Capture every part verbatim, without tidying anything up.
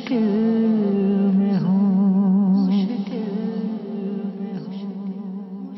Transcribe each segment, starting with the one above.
مشکل میں ہوں، مشکل میں ہوں۔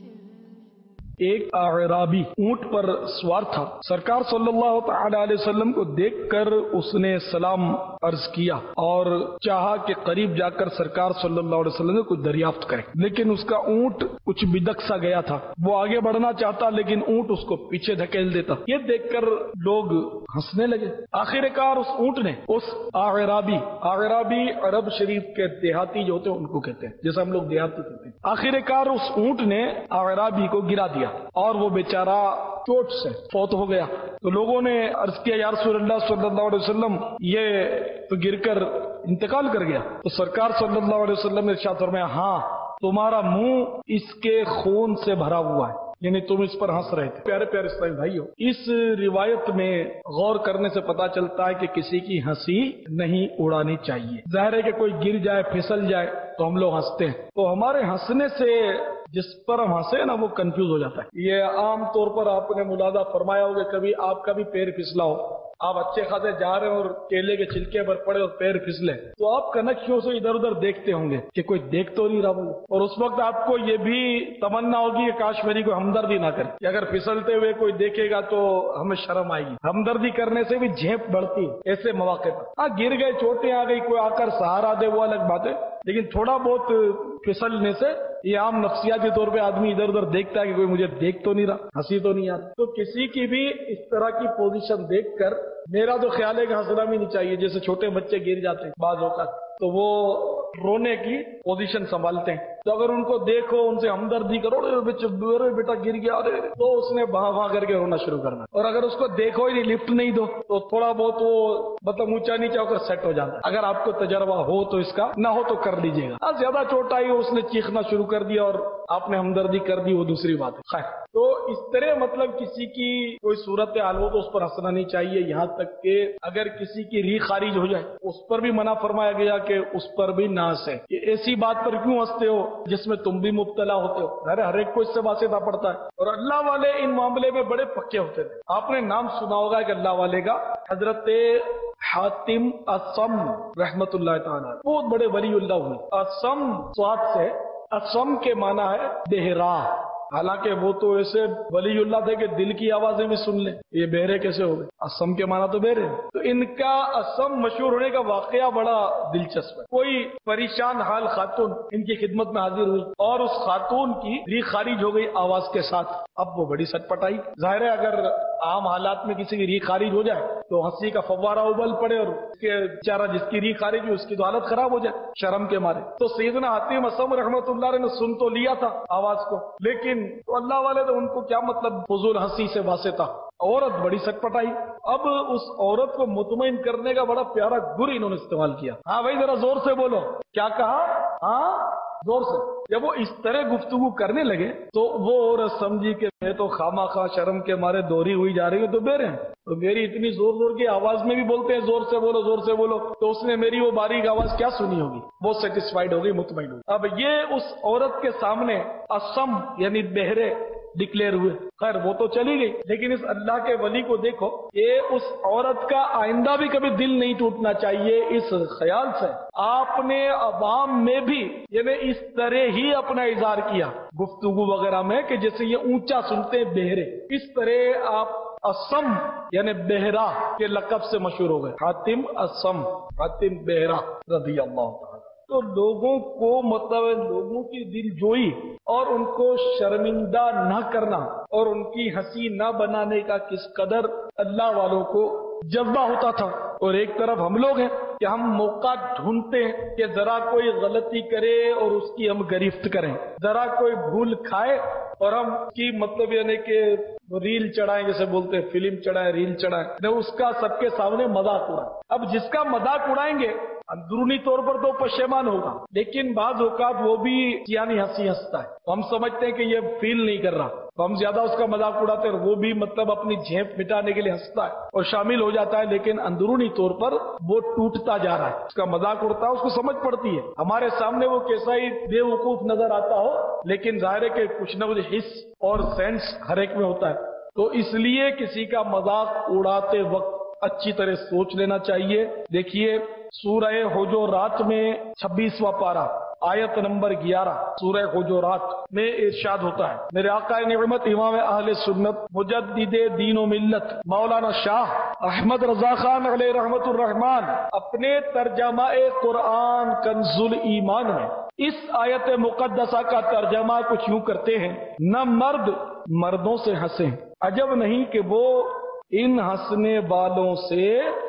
ایک اعرابی اونٹ پر سوار تھا۔ سرکار صلی اللہ تعالی علیہ وسلم کو دیکھ کر اس نے سلام عرض کیا اور چاہا کہ قریب جا کر سرکار صلی اللہ علیہ وسلم کو دریافت کرے، لیکن اس کا اونٹ کچھ بدک سا گیا تھا۔ وہ آگے بڑھنا چاہتا لیکن اونٹ اس کو پیچھے دھکیل دیتا۔ یہ دیکھ کر لوگ ہنسنے لگے۔ آخر کار اس اونٹ نے اس اعرابی اعرابی عرب شریف کے دیہاتی جو ہوتے ہیں ان کو کہتے ہیں، جیسے ہم لوگ دیہاتی کہتے ہیں، آخر کار اس اونٹ نے اعرابی کو گرا دیا اور وہ بیچارہ چوٹ سے فوت ہو گیا۔ تو لوگوں نے عرض کیا یا رسول اللہ صلی اللہ علیہ وسلم یہ تو گر کر انتقال کر گیا۔ تو سرکار صلی اللہ علیہ وسلم نے ارشاد فرمایا ہاں تمہارا منہ اس کے خون سے بھرا ہوا ہے، یعنی تم اس پر ہنس رہے تھے۔ پیارے پیارے اسلامی بھائیو، اس روایت میں غور کرنے سے پتا چلتا ہے کہ کسی کی ہنسی نہیں اڑانی چاہیے۔ ظاہر ہے کہ کوئی گر جائے پھسل جائے تو ہم لوگ ہنستے ہیں، تو ہمارے ہنسنے سے جس پر ہم ہنسے نا وہ کنفیوز ہو جاتا ہے۔ یہ عام طور پر آپ نے ملاحظہ فرمایا ہوگا، کبھی آپ کا بھی پیر پھسلا ہو، آپ اچھے خاصے جا رہے ہیں اور کیلے کے چھلکے پر پڑے اور پیر پھسلے تو آپ کنکھیوں سے ادھر ادھر دیکھتے ہوں گے کہ کوئی دیکھ تو نہیں رہا، اور اس وقت آپ کو یہ بھی تمنا ہوگی کہ کاش میری کوئی ہمدردی نہ کرے، کہ اگر پھسلتے ہوئے کوئی دیکھے گا تو ہمیں شرم آئے گی۔ ہمدردی کرنے سے بھی جھیپ بڑھتی ہے ایسے مواقع پر۔ ہاں گر گئے، چوٹیں آ گئی، کوئی آ کر سہارا دے وہ الگ بات ہے، لیکن تھوڑا بہت پھسلنے سے یہ عام نفسیاتی طور پہ آدمی ادھر ادھر دیکھتا ہے کہ کوئی مجھے دیکھ تو نہیں رہا، ہنسی تو نہیں آتی۔ تو کسی کی بھی اس طرح کی پوزیشن دیکھ کر میرا تو خیال ہے کہ ہنسنا بھی نہیں چاہیے۔ جیسے چھوٹے بچے گر جاتے ہیں بعض اوقات تو وہ رونے کی پوزیشن سنبھالتے ہیں، تو اگر ان کو دیکھو، ان سے ہمدردی کرو، ارے بیٹا گر گیا، ارے تو اس نے بہا بہا کر کے رونا شروع کرنا۔ اور اگر اس کو دیکھو ہی نہیں، لفٹ نہیں دو تو تھوڑا بہت وہ مطلب اونچا نیچا ہو کر سیٹ ہو جاتا ہے۔ اگر آپ کو تجربہ ہو تو اس کا، نہ ہو تو کر لیجیے گا۔ زیادہ چوٹ آئی، اس نے چیخنا شروع کر دیا اور آپ نے ہمدردی کر دی، وہ دوسری بات ہے۔ خیر، تو اس طرح مطلب کسی کی کوئی صورت حال ہو تو اس پر ہنسنا نہیں چاہیے، یہاں تک کہ اگر کسی کی ری خارج ہو جائے اس پر بھی منع فرمایا گیا کہ اس پر بھی نہ ہنسے۔ کہ ایسی بات پر کیوں ہنستے ہو جس میں تم بھی مبتلا ہوتے ہو؟ ارے ہر ایک کو اس سے واسطہ پڑتا ہے، اور اللہ والے ان معاملے میں بڑے پکے ہوتے تھے۔ آپ نے نام سنا ہوگا کہ اللہ والے کا حضرت حاتم اصم رحمت اللہ تعالی، بہت بڑے ولی اللہ ہوئے۔ اصم سواد سے، اصم کے معنی ہے بہرا، حالانکہ وہ تو ایسے ولی اللہ تھے کہ دل کی آوازیں بھی سن لیں، یہ بہرے کیسے ہو گئے؟ اسم کے معنی تو بہرے۔ تو ان کا اسم مشہور ہونے کا واقعہ بڑا دلچسپ ہے۔ کوئی پریشان حال خاتون ان کی خدمت میں حاضر ہوئی اور اس خاتون کی ری خارج ہو گئی آواز کے ساتھ۔ اب وہ بڑی سٹ پٹائی، ظاہر ہے اگر عام حالات میں کسی کی ری خارج ہو جائے تو ہنسی کا فوارہ ابل پڑے، اور اس کے بیچارہ جس کی ری خارج ہوئی اس کی تو حالت خراب ہو جائے شرم کے مارے۔ تو سیدنا حاتم اصم رحمت اللہ علیہ نے سن تو لیا تھا آواز کو، لیکن تو اللہ والے تو ان کو کیا مطلب فضول ہنسی سے واسطہ۔ عورت بڑی سٹ پٹائی، اب اس عورت کو مطمئن کرنے کا بڑا پیارا گر انہوں نے استعمال کیا۔ ہاں بھائی ذرا زور سے بولو، کیا کہا؟ ہاں زور سے۔ جب وہ اس طرح گفتگو کرنے لگے تو وہ عورت سمجھی کہ میں تو خامہ خواہ شرم کے مارے دوہری ہوئی جا رہی ہوں، تو بہرے ہیں، تو میری اتنی زور زور کی آواز میں بھی بولتے ہیں زور سے بولو زور سے بولو، تو اس نے میری وہ باریک آواز کیا سنی ہوگی؟ وہ سیٹسفائیڈ ہوگی، مطمئن ہوگی۔ اب یہ اس عورت کے سامنے اسم یعنی بہرے ڈکلیئر ہوئے۔ خیر وہ تو چلی گئی، لیکن اس اللہ کے ولی کو دیکھو، یہ اس عورت کا آئندہ بھی کبھی دل نہیں ٹوٹنا چاہیے اس خیال سے آپ نے عوام میں بھی یعنی اس طرح ہی اپنا اظہار کیا گفتگو وغیرہ میں کہ جیسے یہ اونچا سنتے ہیں بہرے، اس طرح آپ اسم یعنی بہرا کے لقب سے مشہور ہو گئے، حاتم اسم، حاتم بہرا رضی اللہ تعالی۔ تو لوگوں کو مطلب لوگوں کی دل جوئی اور ان کو شرمندہ نہ کرنا اور ان کی ہنسی نہ بنانے کا کس قدر اللہ والوں کو جذبہ ہوتا تھا، اور ایک طرف ہم لوگ ہیں کہ ہم موقع ڈھونڈتے ہیں کہ ذرا کوئی غلطی کرے اور اس کی ہم گرفت کریں، ذرا کوئی بھول کھائے اور ہم کی مطلب یعنی کہ ریل چڑھائیں، جیسے بولتے ہیں فلم چڑھائیں، ریل چڑھائیں، اس کا سب کے سامنے مذاق اڑائیں۔ اب جس کا مذاق اڑائیں گے اندرونی طور پر تو پشیمان ہوگا، لیکن بعض اوقات وہ بھی یعنی ہنسی ہنستا ہے، ہم سمجھتے ہیں کہ یہ فیل نہیں کر رہا، تو ہم زیادہ اس کا مذاق اڑاتے ہیں، اور وہ بھی مطلب اپنی جھیپ مٹانے کے لیے ہنستا ہے اور شامل ہو جاتا ہے، لیکن اندرونی طور پر وہ ٹوٹتا جا رہا ہے، اس کا مذاق اڑتا ہے، اس کو سمجھ پڑتی ہے، ہمارے سامنے وہ کیسا ہی بے وقوف نظر آتا ہو، لیکن ظاہر ہے کہ کچھ نہ کچھ حس اور سینس ہر ایک میں ہوتا ہے۔ تو اس لیے کسی کا مذاق اڑاتے وقت اچھی طرح سوچ لینا چاہیے۔ دیکھیے सूरह हुजूरात में छब्बीसवां पारा आयत नंबर ग्यारह सूरह हुजूरात में इरशाद होता है, मेरे आका निअमत इमाम अहले सुन्नत मुजद्दिद दीन व मिल्लत मौलाना शाह अहमद रजा खान अलैहि रहमतुर रहमान अपने तर्जमा कुरान कंजुल ईमान में इस आयत मुकद्दसा का तर्जमा कुछ यूं करते हैं, न मर्द मर्दों से हंसे, अजब नहीं कि वो इन हंसने वालों से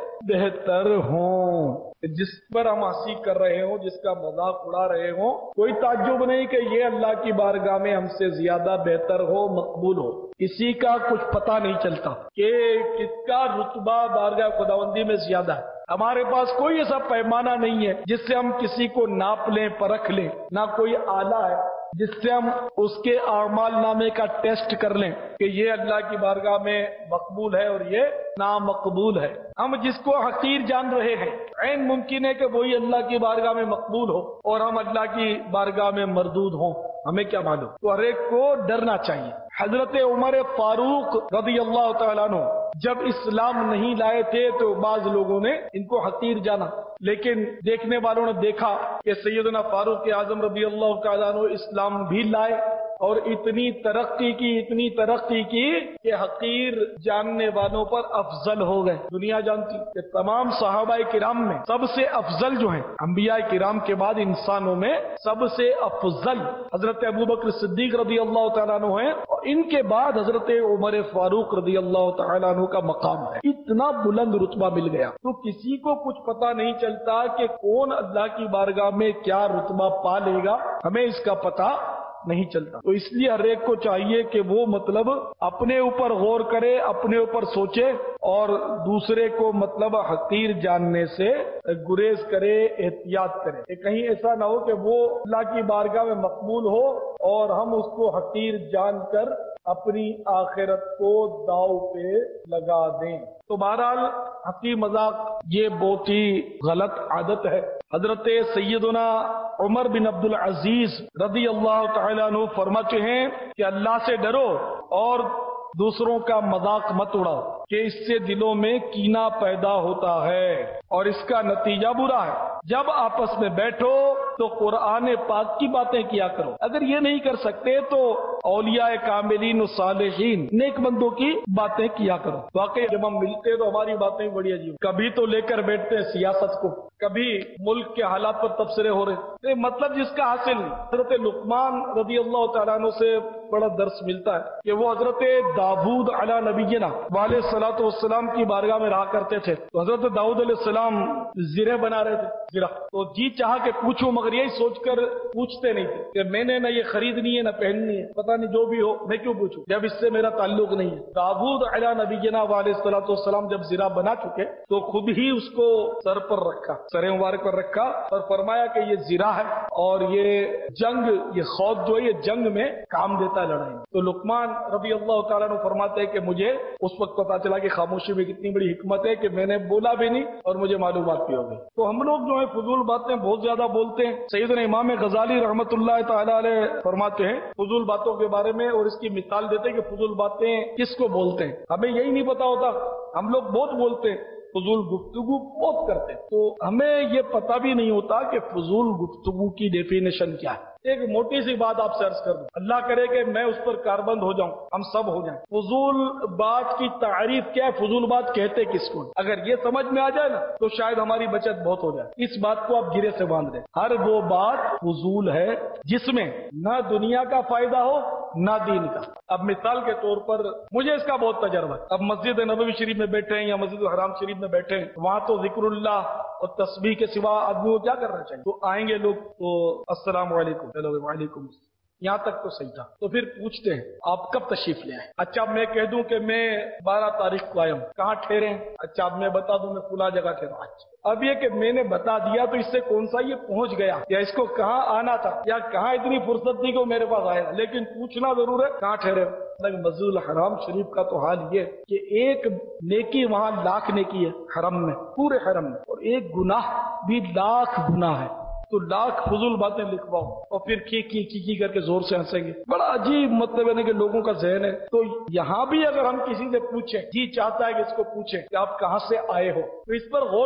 बेहतर हों। जिस पर हम हंसी कर रहे हो, जिसका मजाक उड़ा रहे हो, कोई ताज्जुब नहीं कि ये अल्लाह की बारगाह में हमसे ज्यादा बेहतर हो, मकबूल हो। किसी का कुछ पता नहीं चलता कि किसका रुतबा बारगाह खुदावंदी में ज्यादा है। हमारे पास कोई ऐसा पैमाना नहीं है जिससे हम किसी को नाप लें, परख लें, ना कोई आला है जिससे हम उसके आमाल नामे का टेस्ट कर लें कि ये अल्लाह की बारगाह में मकबूल है और ये नामकबूल है। हम जिसको हकीर जान रहे हैं, ऐन मुमकिन है कि वही अल्लाह की बारगाह में मकबूल हो और हम अल्लाह की बारगाह में मरदूद हों, हमें क्या मालूम। तो हर एक को डरना चाहिए। हजरत उमर फारूक रज़ी अल्लाह तआला अन्हु जब इस्लाम नहीं लाए थे तो बाज लोगों ने इनको हकीर जाना, लेकिन देखने वालों ने देखा कि सैयदना फारूक आजम रज़ी अल्लाह तआला अन्हु इस्लाम भी लाए और इतनी तरक्की की इतनी तरक्की की कि हकीर जानने वालों पर अफजल हो गए। दुनिया जानती कि तमाम सहाबाए किराम में सबसे अफजल जो है, अंबिया किराम के बाद इंसानों में सबसे अफजल हजरत अबू बकर सिद्दीक रज़ी अल्लाह तआला अन्हु हैं और इनके बाद हजरत उमर फारूक रज़ी अल्लाह तआला अन्हु का मकाम है। इतना बुलंद रुतबा मिल गया। तो किसी को कुछ पता नहीं चलता कि कौन अल्लाह की बारगाह में क्या रुतबा पा लेगा, हमें इसका पता नहीं चलता। तो इसलिए हर एक को चाहिए कि वो मतलब अपने ऊपर गौर करे, अपने ऊपर सोचे और दूसरे को मतलब हकीर जानने से गुरेज करे, एहतियात करे कि कहीं ऐसा ना हो कि वो अल्लाह की बारगाह में मकबूल हो और हम उसको हकीर जानकर अपनी आखिरत को दाव पे लगा दें। तो बहरहाल हंसी मजाक ये बहुत ही गलत आदत है। हजरत सैयदना उमर बिन अब्दुल अजीज रज़ी अल्लाह तआला अन्हु फरमाते हैं कि अल्लाह से डरो और दूसरों का मजाक मत उड़ाओ कि इससे दिलों में कीना पैदा होता है और इसका नतीजा बुरा है। जब आपस में बैठो तो कुरान पाक की बातें किया करो। अगर ये नहीं कर सकते तो औलिया कामिलीन और सालिहीन नेक बंदों की बातें किया करो। वाकई जब हम मिलते हैं तो हमारी बातें बड़ी अजीब, कभी तो लेकर बैठते हैं सियासत को, कभी मुल्क के हालात पर तबसरे हो रहे, मतलब जिसका हासिल नहीं। हजरत लुकमान रज़ी अल्लाह तआला अन्हु से बड़ा दर्स मिलता है कि वो हजरत दाऊद अला नबीना वाले सलातो वस्सलाम की बारगाह में रहा करते थे। तो हजरत दाऊद अलैहिस्सलाम जिरे बना रहे थे, जिरा। तो जी चाह के पूछो, मगर यही सोचकर पूछते नहीं थे कि मैंने ना ये खरीदनी है ना पहननी है, पता नहीं जो भी हो मैं क्यों पूछूं जब इससे मेरा ताल्लुक नहीं है। दाऊद अला नबीना वाले सलातो वस्सलाम जब जिरा बना चुके तो खुद ही उसको सर पर रखा, सर मुबारक पर रखा और फरमाया कि ये जिरा है और ये जंग, ये खौद जो है ये जंग में काम देता है, लड़ाई में। तो लुकमान रज़ी अल्लाह तआला अन्हु फरमाते हैं कि मुझे उस वक्त पता चला कि खामोशी में कितनी बड़ी हिकमत है कि मैंने बोला भी नहीं और मुझे मालूमात भी हो गई। तो हम लोग जो है फजूल बातें बहुत ज्यादा बोलते हैं। सैयदना इमाम गजाली रहमतुल्लाह तआला अलैह फरमाते हैं फजूल बातों के बारे में और इसकी मिसाल देते हैं कि फजूल बातें किसको बोलते हैं। हमें यही नहीं पता होता, हम लोग बहुत बोलते हैं, फजूल गुफ्तगू बहुत करते हैं, तो हमें ये पता भी नहीं होता कि फजूल गुफ्तगू की डेफिनेशन क्या है। एक मोटी सी बात आपसे अर्ज कर दूं, अल्लाह करे कि मैं उस पर कारबंद हो जाऊं, हम सब हो जाएं। फजूल बात की तारीफ क्या है, फजूल बात कहते किसको? अगर ये समझ में आ जाए ना तो शायद हमारी बचत बहुत हो जाए। इस बात को आप गिरे से बांध दें। हर वो बात फजूल है जिसमें ना दुनिया का फायदा हो ना दीन का। अब मिसाल के तौर पर मुझे इसका बहुत तजर्बा है। अब मस्जिद नबवी शरीफ में बैठे हैं या मस्जिद हराम शरीफ में बैठे हैं, वहां तो जिक्रुल्लाह और तस्बीह के सिवा आदमी को क्या करना चाहिए? तो आएंगे लोग तो अस्सलाम वालेकुम, चलो वालेकुम, यहाँ तक तो सही था। तो फिर पूछते हैं आप कब तशरीफ ले आए? अच्छा अब मैं कह दूं कि मैं बारह तारीख को आया हूँ, कहाँ ठहरे? अच्छा अब मैं बता दूं मैं फुला जगह ठहरा। अच्छा अब ये कि मैंने बता दिया तो इससे कौन सा ये पहुंच गया या इसको कहाँ आना था या कहाँ इतनी फुर्सत थी कि मेरे पास आएगा, लेकिन पूछना जरूर है कहाँ ठहरे। मस्जिद हराम शरीफ का तो हाल ये कि एक नेकी वहां लाख नेकी है हरम में, पूरे हरम में, और एक गुनाह भी लाख गुनाह है। तो लाख फजूल बातें लिखवाओ और फिर की की की की करके जोर से हंसेंगे। बड़ा अजीब मतलब है कि लोगों का जहन है। तो यहाँ भी अगर हम किसी से पूछें, जी चाहता है कि इसको पूछें कि आप कहाँ से आए हो, तो इस पर गौर करें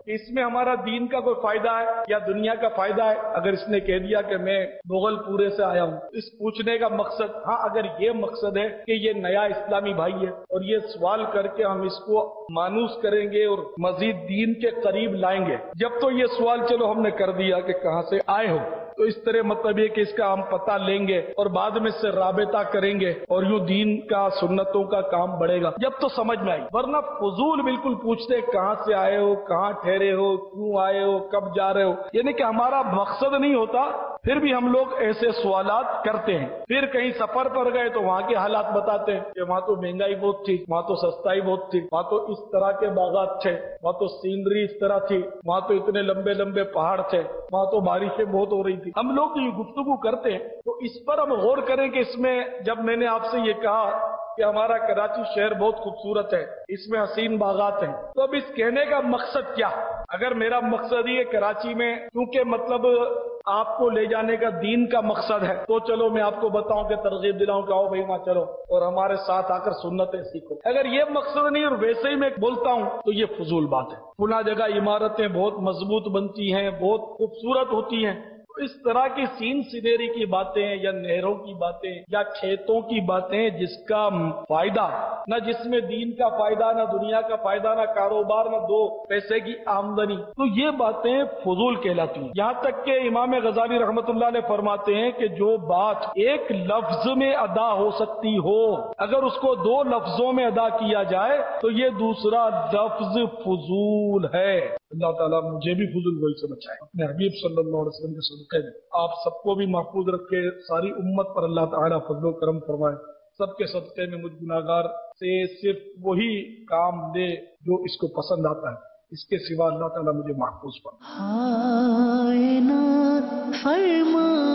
کہ اس میں ہمارا دین کا کوئی فائدہ ہے یا دنیا کا فائدہ ہے؟ اگر اس نے کہہ دیا کہ میں مغل پورے سے آیا ہوں، اس پوچھنے کا مقصد، ہاں اگر یہ مقصد ہے کہ یہ نیا اسلامی بھائی ہے اور یہ سوال کر کے ہم اس کو مانوس کریں گے اور مزید دین کے قریب لائیں گے، جب تو یہ سوال چلو ہم نے کر دیا کہ کہاں سے آئے ہو، تو اس طرح مطلب یہ کہ اس کا ہم پتہ لیں گے اور بعد میں اس سے رابطہ کریں گے اور یوں دین کا سنتوں کا کام بڑھے گا، جب تو سمجھ میں آئی۔ ورنہ فضول بالکل پوچھتے کہاں سے آئے ہو، کہاں ٹھہرے ہو، کیوں آئے ہو، کب جا رہے ہو، یعنی کہ ہمارا مقصد نہیں ہوتا پھر بھی ہم لوگ ایسے سوالات کرتے ہیں۔ پھر کہیں سفر پر گئے تو وہاں کے حالات بتاتے ہیں کہ وہاں تو مہنگائی بہت تھی، وہاں تو سستائی بہت تھی، وہاں تو اس طرح کے باغات تھے، وہاں تو سینری اس طرح تھی، وہاں تو اتنے لمبے لمبے پہاڑ تھے، وہاں تو بارشیں بہت ہو رہی تھی۔ ہم لوگ یہ گفتگو کرتے ہیں تو اس پر ہم غور کریں کہ اس میں جب میں نے آپ سے یہ کہا کہ ہمارا کراچی شہر بہت خوبصورت ہے، اس میں حسین باغات ہیں، تو اب اس کہنے کا مقصد کیا؟ اگر میرا مقصد یہ کراچی میں کیونکہ مطلب آپ کو لے جانے کا دین کا مقصد ہے تو چلو میں آپ کو بتاؤں کہ ترغیب دلاؤں کہ آؤ بھائی وہاں چلو اور ہمارے ساتھ آ کر سنتیں سیکھو، اگر یہ مقصد نہیں اور ویسے ہی میں بولتا ہوں تو یہ فضول بات ہے۔ فلاں جگہ عمارتیں بہت مضبوط بنتی ہیں، بہت خوبصورت ہوتی ہیں، اس طرح کی سین سینری کی باتیں یا نہروں کی باتیں یا کھیتوں کی باتیں جس کا فائدہ نہ جس میں دین کا فائدہ، نہ دنیا کا فائدہ، نہ کاروبار، نہ دو پیسے کی آمدنی، تو یہ باتیں فضول کہلاتی ہیں۔ یہاں تک کہ امام غزالی رحمت اللہ علیہ فرماتے ہیں کہ جو بات ایک لفظ میں ادا ہو سکتی ہو اگر اس کو دو لفظوں میں ادا کیا جائے تو یہ دوسرا لفظ فضول ہے۔ اللہ تعالیٰ مجھے بھی فضول گوئی سے بچائے، اپنے حبیب صلی اللہ علیہ وسلم کے صدقے میں آپ سب کو بھی محفوظ رکھے، ساری امت پر اللہ تعالیٰ فضل و کرم فرمائے، سب کے صدقے میں مجھ گناہگار سے صرف وہی کام دے جو اس کو پسند آتا ہے، اس کے سوا اللہ تعالیٰ مجھے محفوظ فرمائے۔ فرما